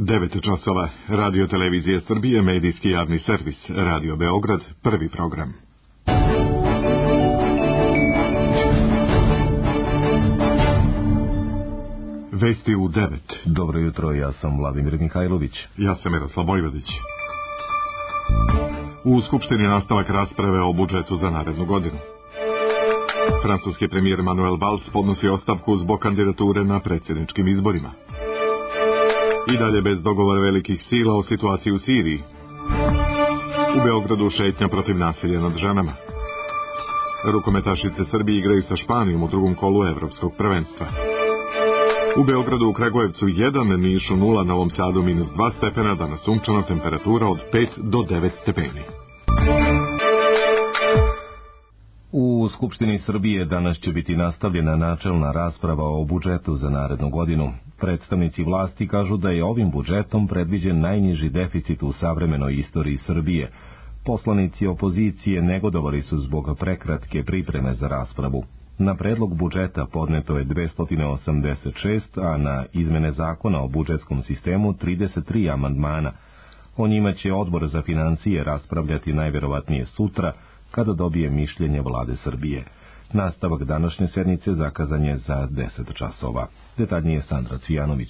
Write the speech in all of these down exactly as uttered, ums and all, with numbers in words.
devet časova. Radio Televizije Srbije, medijski javni servis. Radio Beograd, prvi program. Vesti u devet. Dobro jutro, ja sam Vladimir Mihajlović. Ja sam Miroslav Vojvodić. U Skupštini nastavak rasprave o budžetu za narednu godinu. Francuski premijer Manuel Valls podnosi ostavku zbog kandidature na predsjedničkim izborima. I dalje bez dogovora velikih sila o situaciji u Siriji. U Beogradu šetnja protiv nasilja nad ženama. Rukometašice Srbije igraju sa Španijom u drugom kolu evropskog prvenstva. U Beogradu u Kragujevcu jedan, Nišu nula, Novom Sadu minus dva stepena, danas sunčana, temperatura od pet do devet stepeni. U Skupštini Srbije danas će biti nastavljena načelna rasprava o budžetu za narednu godinu. Predstavnici vlasti kažu da je ovim budžetom predviđen najniži deficit u savremenoj istoriji Srbije. Poslanici opozicije negodovali su zbog prekratke pripreme za raspravu. Na predlog budžeta podneto je dvesta osamdeset šest, a na izmene zakona o budžetskom sistemu trideset tri amandmana. O njima će Odbor za financije raspravljati najverovatnije sutra, kada dobije mišljenje Vlade Srbije. Nastavak današnje sednice zakazan je za deset časova. Detaljnije Sandra Cvijanović.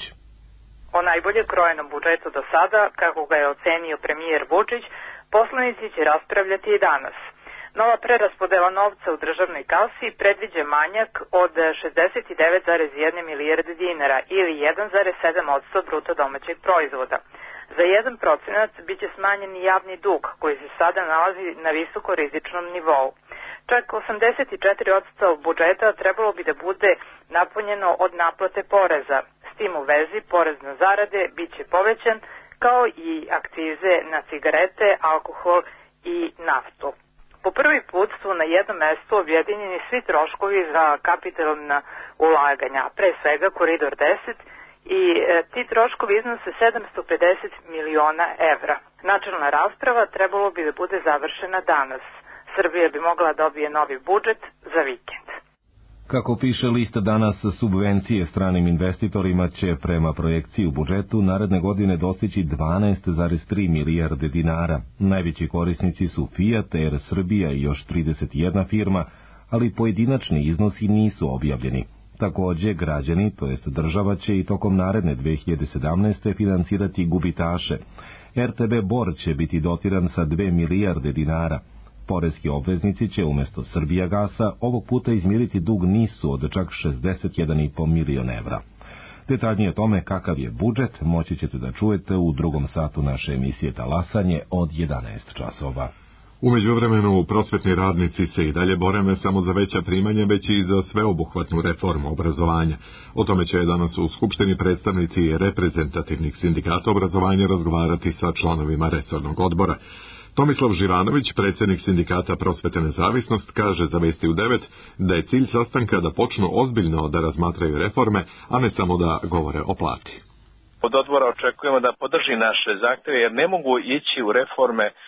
O najbolje krojenom budžetu do sada, kako ga je ocenio premijer Vučić, poslanici će raspravljati i danas. Nova preraspodela novca u državnoj kasi predviđa manjak od šezdeset devet zarez jedna milijarde dinara ili jedan zarez sedam posto bruto domaćeg proizvoda. Za jedan procenat biće smanjen i javni dug, koji se sada nalazi na visoko rizičnom nivou. Čak osamdeset četiri posto budžeta trebalo bi da bude napunjeno od naplate poreza. S tim u vezi porez na zarade biće povećan, kao i akcize na cigarete, alkohol i naftu. Po prvi put su na jednom mestu objedinjeni svi troškovi za kapitalna ulaganja, pre svega Koridor deset, i e, ti troškovi iznose sedamsto pedeset miliona evra. Načelna rasprava trebalo bi da bude završena danas. Srbija bi mogla dobije novi budžet za vikend. Kako piše lista danas, subvencije stranim investitorima će prema projekciji u budžetu naredne godine dostići dvanaest zarez tri milijarde dinara. Najveći korisnici su Fiat, Air Srbija i još trideset jedna firma, ali pojedinačni iznosi nisu objavljeni. Takođe, građani, to jest država, će i tokom naredne dve hiljade sedamnaeste. financirati gubitaše. er te be Bor će biti dotiran sa dve milijarde dinara. Poreski obveznici će umjesto Srbijagasa ovog puta izmiriti dug nisu od čak šezdeset jedan zarez pet milion evra. Detaljnije o tome kakav je budžet moći ćete da čujete u drugom satu naše emisije Talasanje od jedanaest časova. U međuvremenu prosvetni radnici se i dalje bore ne samo za veća primanja, već i za sveobuhvatnu reformu obrazovanja. O tome će danas u Skupštini predstavnici reprezentativnih sindikata obrazovanja razgovarati sa članovima resornog odbora. Tomislav Živanović, predsjednik sindikata Prosvete nezavisnost, kaže za Vesti u devet da je cilj sastanka da počnu ozbiljno da razmatraju reforme, a ne samo da govore o plati. Od odbora očekujemo da podrži naše zahtjeve, jer ne mogu ići u reforme e,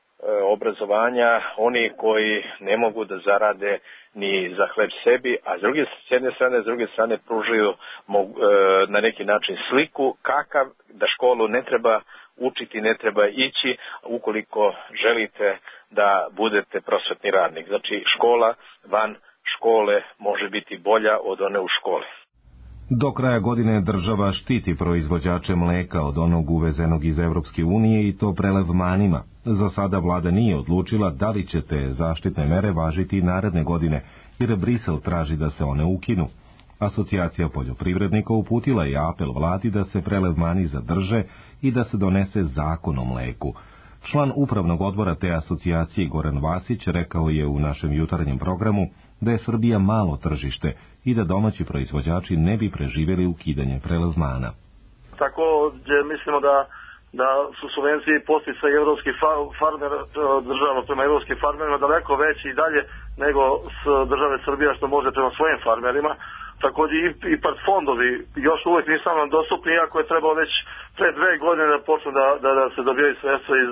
obrazovanja oni koji ne mogu da zarade ni za hleb sebi, a s druge s jedne strane, s druge strane pružaju mogu, e, na neki način sliku kakav da školu ne treba učiti, ne treba ići ukoliko želite da budete prosvetni radnik. Znači škola van škole može biti bolja od one u školi. Do kraja godine država štiti proizvođače mleka od onog uvezenog iz Evropske unije i to prelevmanima. Za sada vlada nije odlučila da li će te zaštitne mere važiti naredne godine, jer Brisel traži da se one ukinu. Asocijacija poljoprivrednika uputila je apel vladi da se prelevmani zadrže i da se donese zakon o mleku. Član upravnog odbora te asocijacije Goran Vasić rekao je u našem jutarnjem programu da je Srbija malo tržište i da domaći proizvođači ne bi preživjeli ukidanje prelevmana. Također mislimo da da su subvencije i posticaji evropskih farmera, država prema evropskim farmerima daleko veći i dalje nego s države Srbija što može prema svojim farmerima. Također i IPARD fondovi još uvijek nisu nam dostupni, iako je trebalo već pre dve godine da počnu da, da, da se dobijaju sredstva iz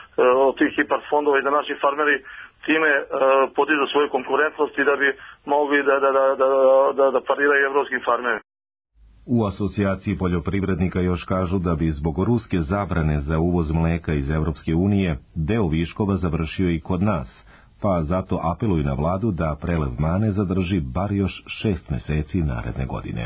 od tih IPARD fondova i da naši farmeri time uh, podižu svoju konkurentnost i da bi mogli da, da, da, da, da, da pariraju evropskim farmerima. U asocijaciji poljoprivrednika još kažu da bi zbog ruske zabrane za uvoz mleka iz Evropske unije deo viškova završio i kod nas, pa zato apeluju na vladu da prelev mane zadrži bar još šest meseci naredne godine.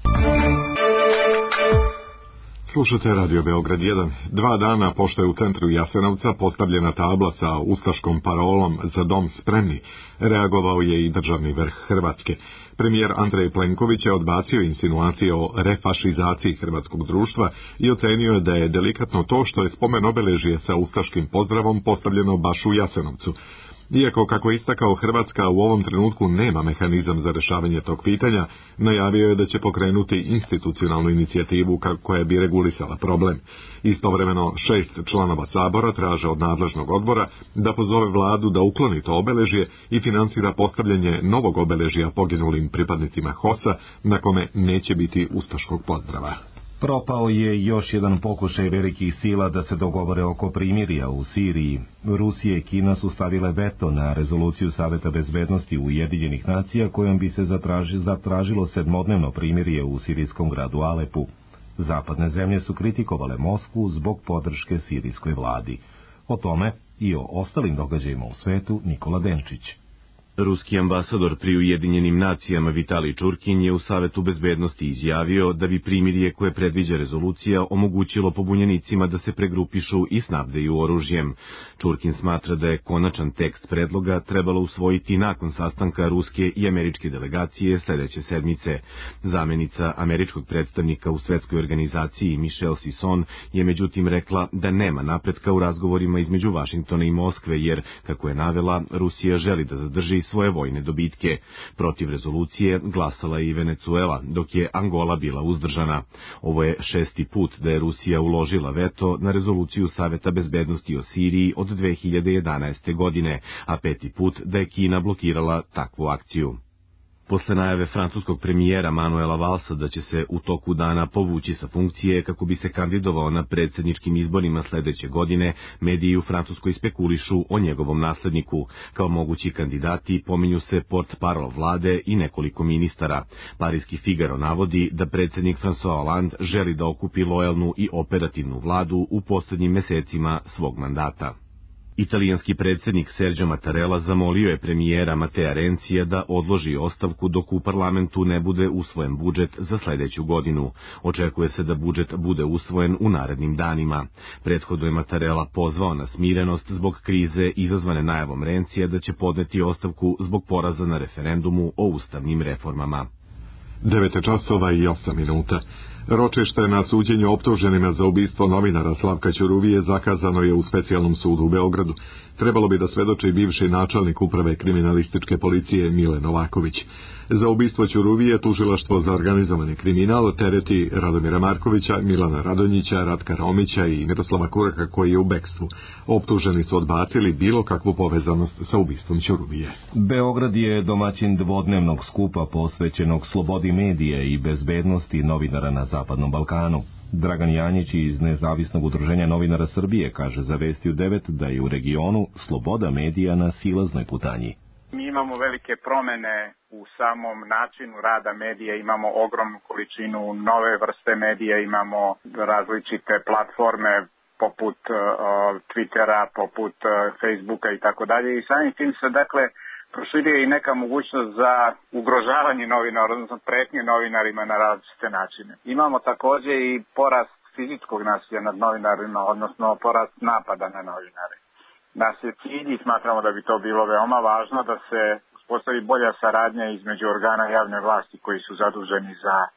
Slušate Radio Beograd jedan. Dva dana pošto je u centru Jasenovca postavljena tabla sa ustaškom parolom "Za dom spremni", reagovao je i državni vrh Hrvatske. Premijer Andrej Plenković je odbacio insinuacije o refašizaciji hrvatskog društva i ocenio je da je delikatno to što je spomen obeležje sa ustaškim pozdravom postavljeno baš u Jasenovcu. Iako, kako je istakao, Hrvatska u ovom trenutku nema mehanizam za rešavanje tog pitanja, najavio je da će pokrenuti institucionalnu inicijativu koja bi regulisala problem. Istovremeno, šest članova Sabora traže od nadležnog odbora da pozove vladu da ukloni to obeležje i finansira postavljanje novog obeležja poginulim pripadnicima H O S-a, na kome neće biti ustaškog pozdrava. Propao je još jedan pokušaj velikih sila da se dogovore oko primirja u Siriji. Rusija i Kina su stavile veto na rezoluciju Saveta bezbednosti Ujedinjenih nacija kojom bi se zatraži, zatražilo sedmodnevno primirje u sirijskom gradu Alepu. Zapadne zemlje su kritikovale Moskvu zbog podrške sirijskoj vladi. O tome i o ostalim događajima u svetu Nikola Denčić. Ruski ambasador pri Ujedinjenim nacijama Vitalij Čurkin je u Savetu bezbednosti izjavio da bi primirje koje predviđa rezolucija omogućilo pobunjenicima da se pregrupišu i snabdeju oružjem. Čurkin smatra da je konačan tekst predloga trebalo usvojiti nakon sastanka ruske i američke delegacije sledeće sedmice. Zamenica američkog predstavnika u svetskoj organizaciji Michelle Sisson je međutim rekla da nema napretka u razgovorima između Vašingtona i Moskve jer, kako je navela, Rusija želi da zadrži svoje vojne dobitke. Protiv rezolucije glasala je i Venecuela, dok je Angola bila uzdržana. Ovo je šesti put da je Rusija uložila veto na rezoluciju Saveta bezbednosti o Siriji od dve hiljade jedanaeste. godine, a peti put da je Kina blokirala takvu akciju. Posle najave francuskog premijera Manuela Valsa da će se u toku dana povući sa funkcije kako bi se kandidovao na predsjedničkim izborima sledeće godine, mediji u Francuskoj spekulišu o njegovom nasledniku. Kao mogući kandidati pominju se portparol vlade i nekoliko ministara. Parijski Figaro navodi da predsjednik François Hollande želi da okupi lojalnu i operativnu vladu u posljednjim mesecima svog mandata. Italijanski predsjednik Sergio Mattarella zamolio je premijera Matea Rencija da odloži ostavku dok u parlamentu ne bude usvojen budžet za sledeću godinu. Očekuje se da budžet bude usvojen u narednim danima. Prethodno je Mattarella pozvao na smirenost zbog krize izazvane najavom Rencija da će podneti ostavku zbog poraza na referendumu o ustavnim reformama. devet časova i osam minuta. Ročište na suđenju optuženima za ubistvo novinara Slavka Ćuruvije zakazano je u specijalnom sudu u Beogradu. Trebalo bi da svedoči bivši načelnik uprave kriminalističke policije Mile Novaković. Za ubistvo Ćuruvije tužilaštvo za organizovani kriminal tereti Radomira Markovića, Milana Radonjića, Ratka Romića i Miroslava Kuraka koji je u bekstvu. Optuženi su odbacili bilo kakvu povezanost sa ubistvom Ćuruvije. Beograd je domaćin dvodnevnog skupa posvećenog slobodi medija i bezbednosti novinara na Zapadnom Balkanu. Dragan Janjić iz Nezavisnog udruženja novinara Srbije kaže za Vesti u devet da je u regionu sloboda medija na silaznoj putanji. Mi imamo velike promene u samom načinu rada medija, imamo ogromnu količinu nove vrste medija, imamo različite platforme poput uh, Twittera, poput uh, Facebooka i tako dalje i samim tim se dakle proširuje i neka mogućnost za ugrožavanje novinara, odnosno pretnje novinarima na različite načine. Imamo također i porast fizičkog nasilja nad novinarima, odnosno porast napada na novinare. Nas je cilj i smatramo da bi to bilo veoma važno da se uspostavi bolja saradnja između organa javne vlasti koji su zaduženi za a,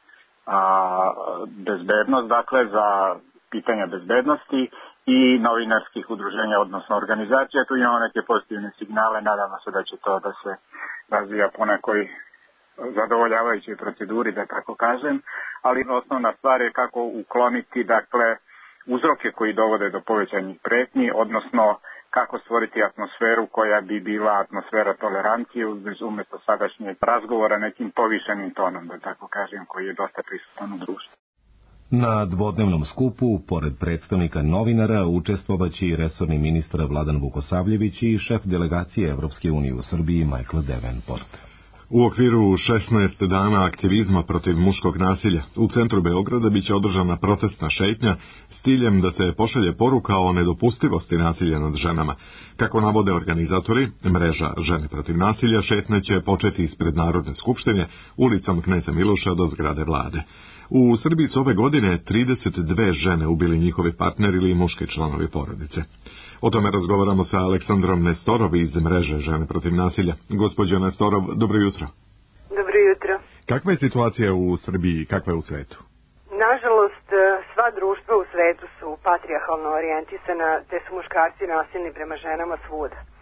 bezbednost, dakle za pitanja bezbednosti i novinarskih udruženja, odnosno organizacija. Tu imamo neke pozitivne signale, nadamo se da će to da se razvija po nekoj zadovoljavajućoj proceduri, da tako kažem, ali osnovna stvar je kako ukloniti, dakle, uzroke koji dovode do povećanih pretnji, odnosno kako stvoriti atmosferu koja bi bila atmosfera tolerancije umjesto sadašnjeg razgovora nekim povišenim tonom, da tako kažem, koji je dosta prisutan u društvu. Na dvodnevnom skupu, pored predstavnika novinara, učestvovaće i resorni ministar Vladan Vukosavljević i šef delegacije Evropske unije u Srbiji Michael Davenport. U okviru šesnaest dana aktivizma protiv muškog nasilja u centru Beograda biće održana protestna šetnja s ciljem da se pošalje poruka o nedopustivosti nasilja nad ženama. Kako navode organizatori, mreža Žene protiv nasilja, šetnja će početi ispred Narodne skupštine ulicom Kneza Miloša do zgrade vlade. U Srbiji su ove godine trideset dve žene ubili njihovi partneri ili muški članovi porodice. O tome razgovaramo sa Aleksandrom Nestorov iz mreže Žene protiv nasilja. Gospođo Nestorov, dobro jutro. Dobro jutro. Kakva je situacija u Srbiji i kakva je u svetu? Nažalost, sva društva u svetu su patrijarhalno orijentisana, te su muškarci nasilni prema ženama svuda. E,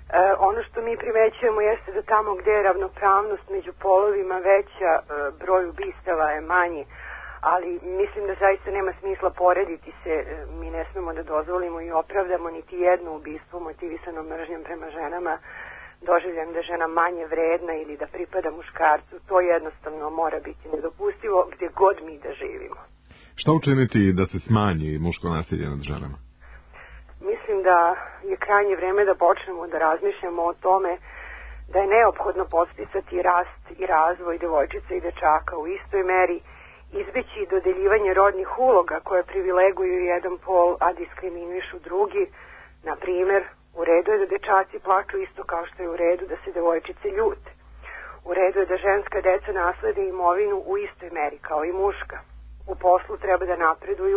ono što mi primećujemo jeste da tamo gdje je ravnopravnost među polovima veća, e, broj ubistava je manji, ali mislim da zaista nema smisla porediti se. Mi ne smemo da dozvolimo i opravdamo niti jedno ubistvo motivisano mržnjom prema ženama, doživljam da je žena manje vredna ili da pripada muškarcu. To jednostavno mora biti nedopustivo gdje god mi da živimo. Šta učiniti da se smanji muško nasilje nad ženama? Mislim da je krajnje vreme da počnemo da razmišljamo o tome da je neophodno podsticati rast i razvoj djevojčica i dečaka u istoj meri, izbeći dodeljivanje rodnih uloga koje privileguju jedan pol, a diskriminišu drugi. Na primjer, u redu je da dečaci plaču isto kao što je u redu da se devojčice ljute. U redu je da ženska deca naslede imovinu u istoj meri kao i muška. U poslu treba da napreduju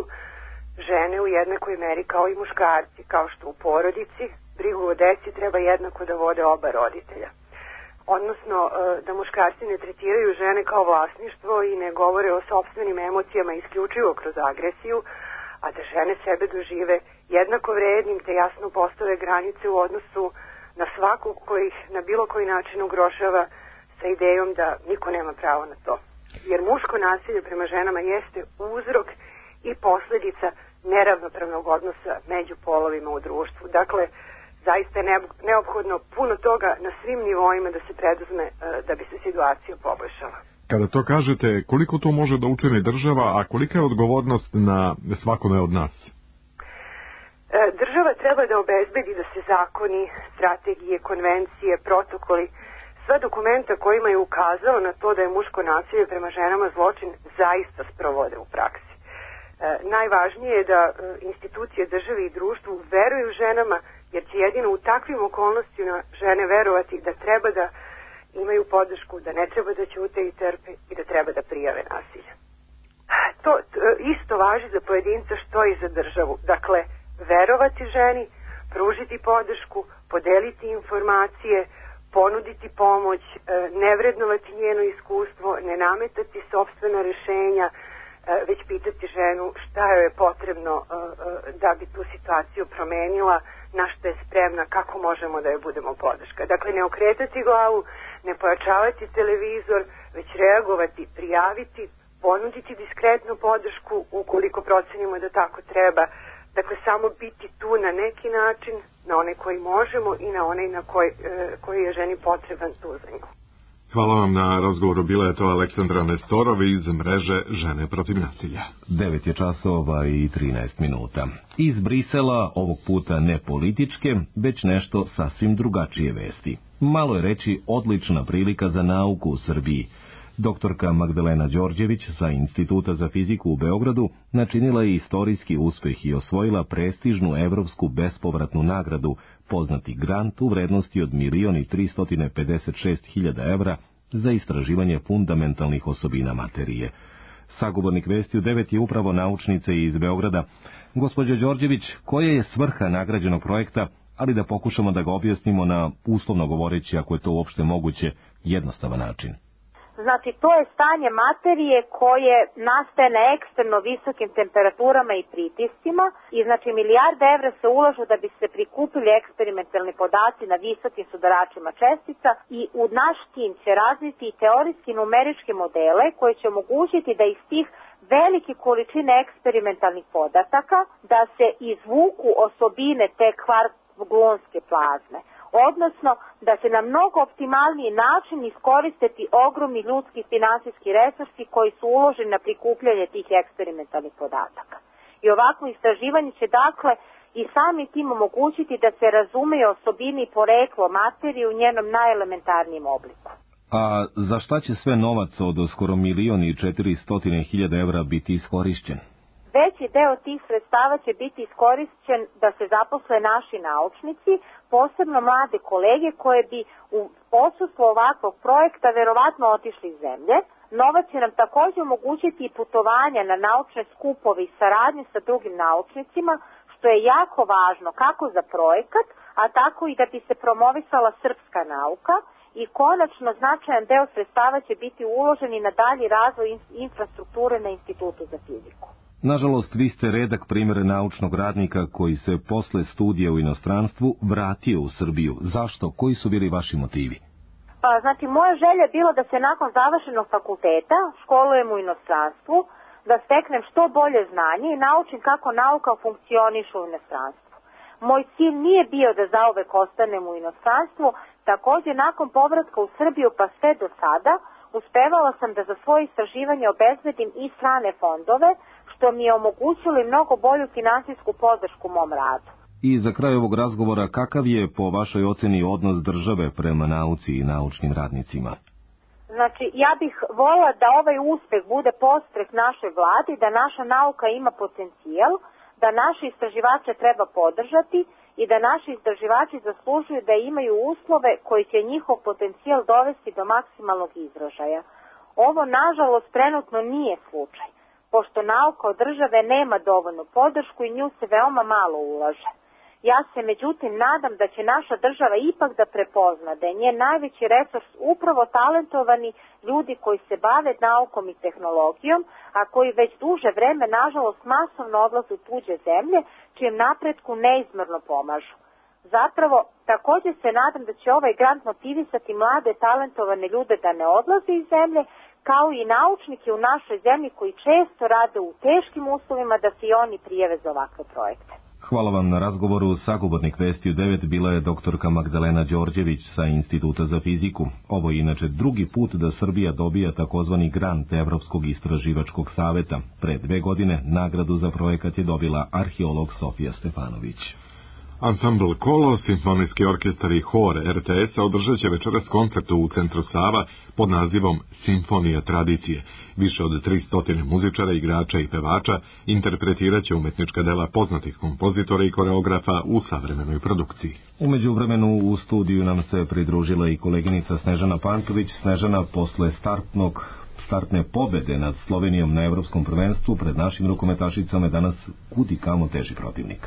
žene u jednakoj meri kao i muškarci, kao što u porodici brigu o deci treba jednako da vode oba roditelja. Odnosno da muškarci ne tretiraju žene kao vlasništvo i ne govore o sopstvenim emocijama isključivo kroz agresiju, a da žene sebe dožive jednako vrednim te jasno postave granice u odnosu na svakog koji ih na bilo koji način ugrošava sa idejom da niko nema pravo na to. Jer muško nasilje prema ženama jeste uzrok i posljedica neravnopravnog odnosa među polovima u društvu. Dakle, zaista je neophodno puno toga na svim nivoima da se preduzme da bi se situacija poboljšala. Kada to kažete, koliko to može da učini država, a kolika je odgovornost na svakome od nas? Država treba da obezbedi da se zakoni, strategije, konvencije, protokoli, sva dokumenta kojima je ukazao na to da je muško nasilje prema ženama zločin zaista sprovode u praksi. E, najvažnije je da e, institucije države i društvu veruju ženama, jer će jedino u takvim okolnostima žene verovati da treba da imaju podršku, da ne treba da ćute i trpe i da treba da prijave nasilje. To, to isto važi za pojedinca što i za državu. Dakle, verovati ženi, pružiti podršku, podeliti informacije, ponuditi pomoć, ne vrednovati njeno iskustvo, ne nametati sopstvena rješenja, već pitati ženu šta joj je potrebno da bi tu situaciju promenila, na što je spremna, kako možemo da joj budemo podrška. Dakle, ne okretati glavu, ne pojačavati televizor, već reagovati, prijaviti, ponuditi diskretnu podršku ukoliko procenimo da tako treba. Dakle, samo biti tu na neki način, na onaj koji možemo i na onaj na koji, koji je ženi potreban tu za nju. Hvala vam na razgovoru. Bila je to Aleksandra Nestorov iz mreže Žene protiv nasilja. devet je časova i trinaest minuta. Iz Brisela, ovog puta ne političke, već nešto sasvim drugačije vesti. Malo je reći odlična prilika za nauku u Srbiji. Doktorka Magdalena Đorđević sa Instituta za fiziku u Beogradu načinila je istorijski uspeh i osvojila prestižnu evropsku bespovratnu nagradu, poznati grant u vrednosti od milion i tristo pedeset šest hiljada evra za istraživanje fundamentalnih osobina materije. Sagovornik vesti u devet je upravo naučnica iz Beograda. Gospođo Đorđević, koja je svrha nagrađenog projekta, ali da pokušamo da ga objasnimo na, uslovno govoreći, ako je to uopšte moguće, jednostavan način? Znači, to je stanje materije koje nastaje na ekstremno visokim temperaturama i pritiscima i znači milijarde evra se ulažu da bi se prikupili eksperimentalni podaci na visokim sudaračima čestica i u naš tim će razviti i teorijski numeričke modele koje će omogućiti da iz tih velike količine eksperimentalnih podataka da se izvuku osobine te kvark-gluonske plazme. Odnosno da se na mnogo optimalniji način iskoriste ti ogromni ljudski finansijski resursi koji su uloženi na prikupljanje tih eksperimentalnih podataka. I ovakvo istraživanje će dakle i sami tim omogućiti da se razumeje osobini i poreklo materije u njenom najelementarnijem obliku. A za šta će sve novac od skoro milion i četiristotine hiljada evra biti iskorišćen? Veći deo tih sredstava će biti iskorišćen da se zaposle naši naučnici, posebno mlade kolege koje bi u odsustvu ovakvog projekta verovatno otišli iz zemlje. Novac će nam takođe omogućiti i putovanja na naučne skupove i saradnje sa drugim naučnicima, što je jako važno kako za projekat, a tako i da bi se promovisala srpska nauka. I konačno značajan deo sredstava će biti uložen i na dalji razvoj infrastrukture na Institutu za fiziku. Nažalost, vi ste redak primjer naučnog radnika koji se posle studija u inostranstvu vratio u Srbiju. Zašto? Koji su bili vaši motivi? Pa, znači, moja želja je bila da se nakon završenog fakulteta školujem u inostranstvu, da steknem što bolje znanje i naučim kako nauka funkcioniše u inostranstvu. Moj cilj nije bio da zauvek ostanem u inostranstvu, također nakon povratka u Srbiju pa sve do sada, uspevala sam da za svoje istraživanje obezbedim i strane fondove, što mi je omogućilo i mnogo bolju finansijsku podršku mom radu. I za kraj ovog razgovora, kakav je po vašoj oceni odnos države prema nauci i naučnim radnicima? Znači, ja bih voljela da ovaj uspeh bude podstrek našoj vladi, da naša nauka ima potencijal, da naše istraživače treba podržati i da naši istraživači zaslužuju da imaju uslove koji će njihov potencijal dovesti do maksimalnog izražaja. Ovo, nažalost, trenutno nije slučaj, pošto nauka od države nema dovoljnu podršku i nju se veoma malo ulaže. Ja se međutim nadam da će naša država ipak da prepozna da je njen najveći resurs upravo talentovani ljudi koji se bave naukom i tehnologijom, a koji već duže vreme nažalost masovno odlaze u tuđe zemlje, čijem napretku neizmjerno pomažu. Zapravo, također se nadam da će ovaj grant motivisati mlade talentovane ljude da ne odlaze iz zemlje, kao i naučnike u našoj zemlji koji često rade u teškim uslovima da se i oni prijave za ovakve projekte. Hvala vam na razgovoru. Sagovornik Vesti u devet bila je doktorka Magdalena Đorđević sa Instituta za fiziku. Ovo je inače drugi put da Srbija dobija takozvani grant Evropskog istraživačkog saveta. Pre dve godine nagradu za projekat je dobila arheolog Sofija Stefanović. Ansambl Kolo, simfonijski orkestar i hor er te es-a održat će večeras koncert u Centru Sava pod nazivom Simfonija tradicije. Više od tristotine muzičara, igrača i pevača interpretirat će umetnička dela poznatih kompozitora i koreografa u savremenoj produkciji. U međuvremenu u studiju nam se pridružila i koleginica Snežana Pantović. Snežana, posle startnog startne pobede nad Slovenijom na Evropskom prvenstvu pred našim rukometašicama je danas kudi kamo teži protivnik.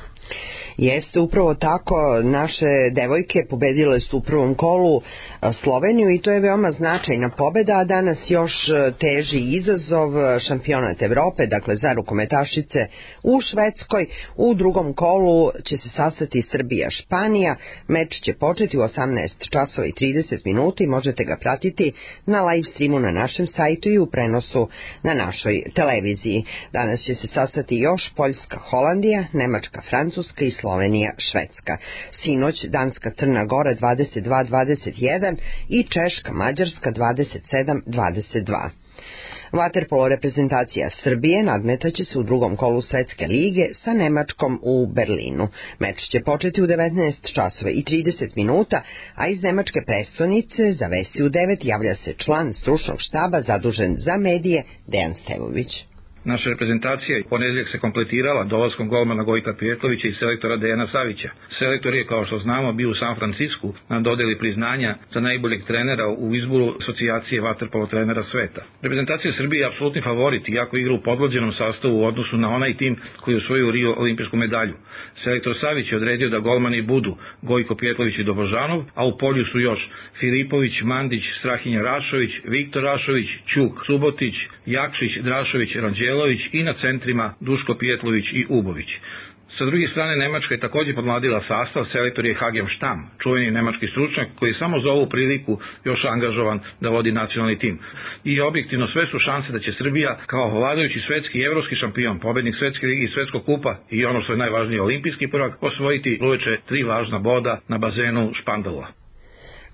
Jeste upravo tako, naše devojke pobedile su u prvom kolu Sloveniju i to je veoma značajna pobeda, a danas još teži izazov šampionat Evrope, dakle za rukometašice u Švedskoj. U drugom kolu će se sastati Srbija-Španija, meč će početi u osamnaest časova i trideset minuta i možete ga pratiti na live streamu na našem sajtu i u prenosu na našoj televiziji. Danas će se sastati još Poljska-Holandija, Nemačka-Francuska i Slovenija-Švedska. Sinoć Danska-Crna Gora dvadeset dva dvadeset jedan i Češka-Mađarska dvadeset sedam dvadeset dva. Vaterpolo reprezentacija Srbije nadmetaće se u drugom kolu Svetske lige sa Nemačkom u Berlinu. Meč će početi u devetnaest časova i trideset minuta, a iz nemačke prestonice za Vesti u devet javlja se član stručnog štaba zadužen za medije Dejan Stevović. Naša reprezentacija u ponedeljak se kompletirala dolaskom golmana Gojka Pijetlovića i selektora Dejana Savića. Selektor je, kao što znamo, bio u San Francisku na dodeli priznanja za najboljeg trenera u izboru asocijacije vaterpolo trenera sveta. Reprezentacija Srbije je apsolutni favorit, iako igra u podvođenom sastavu u odnosu na onaj tim koji je osvojio u Rio olimpijsku medalju. Selektor Savić je odredio da golmani budu Gojko Pijetlović i Dobožanov, a u polju su još Filipović, Mandić, Strahinja Rašović, Viktor Rašović, Ćuk, Subotić, Jakšić, Drašović, Ranđelović i na centrima Duško Pijetlović i Ubović. Sa druge strane, Nemačka je također podmladila sastav, selektor je Hagem Štam, čuveni nemački stručnjak koji je samo za ovu priliku još angažovan da vodi nacionalni tim. I objektivno sve su šanse da će Srbija kao vladajući svetski i evropski šampion, pobednik svetske ligi i svetskog kupa i ono što je najvažnije olimpijski prvak, osvojiti uveče tri važna boda na bazenu Špandalova.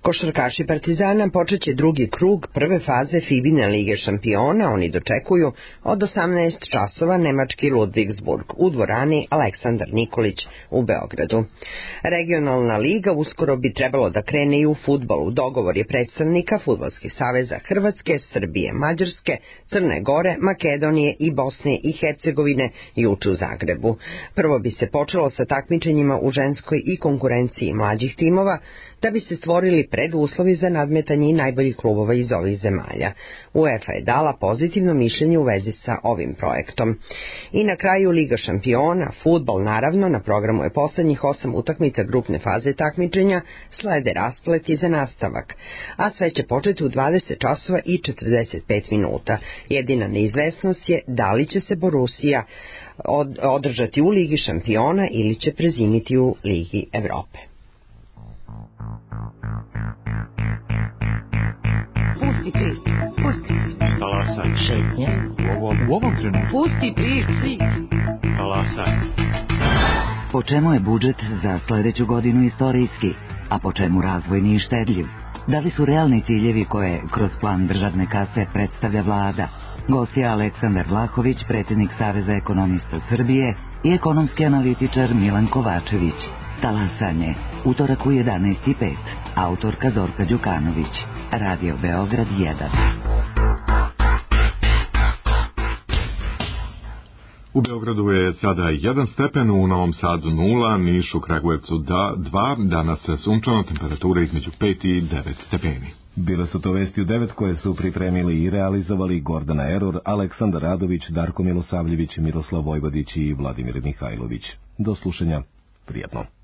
Košarkaši Partizana počeće drugi krug prve faze Fibine lige šampiona. Oni dočekuju od osamnaest časova nemački Ludvigsburg u dvorani Aleksandar Nikolić u Beogradu. Regionalna liga uskoro bi trebalo da krene i u fudbalu. Dogovor je predstavnika Fudbalskih saveza Hrvatske, Srbije, Mađarske, Crne Gore, Makedonije i Bosne i Hercegovine juče u Zagrebu. Prvo bi se počelo sa takmičenjima u ženskoj i konkurenciji mlađih timova, da bi se stvorili preduslovi za nadmetanje i najboljih klubova iz ovih zemalja. UEFA je dala pozitivno mišljenje u vezi sa ovim projektom. I na kraju Liga šampiona, fudbal naravno, na programu je poslednjih osam utakmica grupne faze takmičenja, slede raspleti za nastavak, a sve će početi u dvadeset časova i četrdeset pet minuta. Jedina neizvesnost je da li će se Borussia održati u Ligi šampiona ili će prezimiti u Ligi Evrope. Pusti pit, pusti. Talasaj. Šetnje. U ovom, u ovom trenutku. Pusti pit, si. Talasaj. Po čemu je budžet za sledeću godinu istorijski, a po čemu razvojni i štedljiv? Da li su realni ciljevi koje kroz plan državne kase predstavlja vlada? Gost je Aleksandar Vlahović, predsjednik Saveza ekonomista Srbije i ekonomski analitičar Milan Kovačević. Talasanje, utorak u jedanaest i pet, autorka Zorka Đukanović, Radio Beograd jedan. U Beogradu je sada jedan stepen, u Novom Sadu nula, Nišu, Kragujevcu dva, danas sunčana, temperatura između pet i devet stepeni. Bile su to vesti u devet koje su pripremili i realizovali Gordana Eror, Aleksandar Radović, Darko Milosavljević, Miroslav Vojvodić i Vladimir Mihajlović. Do slušanja, prijatno.